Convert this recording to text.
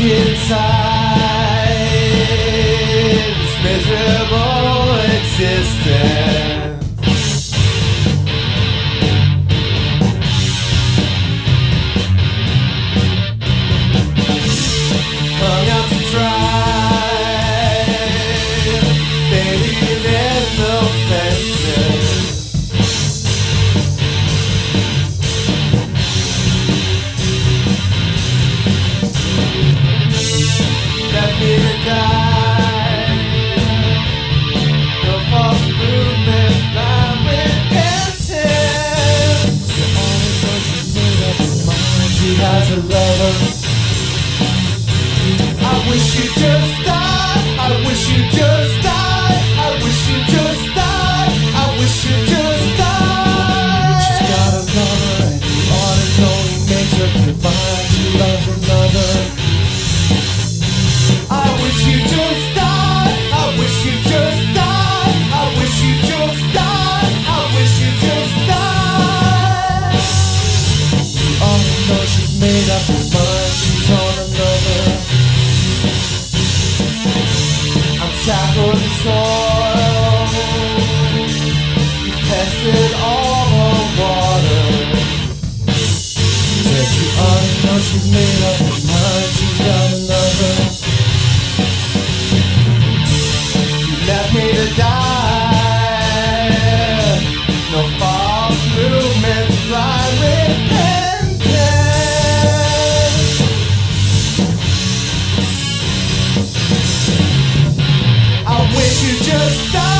inside this miserable existence. Hung out to dry, baby, there's no fences. Left me to die. No false movement, blind repentance. The only one she's made up her mind. She has a lover. I wish you just die. I wish you just die. I wish you just die. I wish you just die. She's got a lover, and you ought to know he makes her feel fine. She loves another. I wish you just die. I wish you just die. I wish you just die. I wish you just die. Oh no, she's made up her mind. She's on another. I'm shackled in soil. You tested all the water. Said you already know she's made up her mind. She's got another. Left me to die. No false movements, blind repentance. I wish you just died.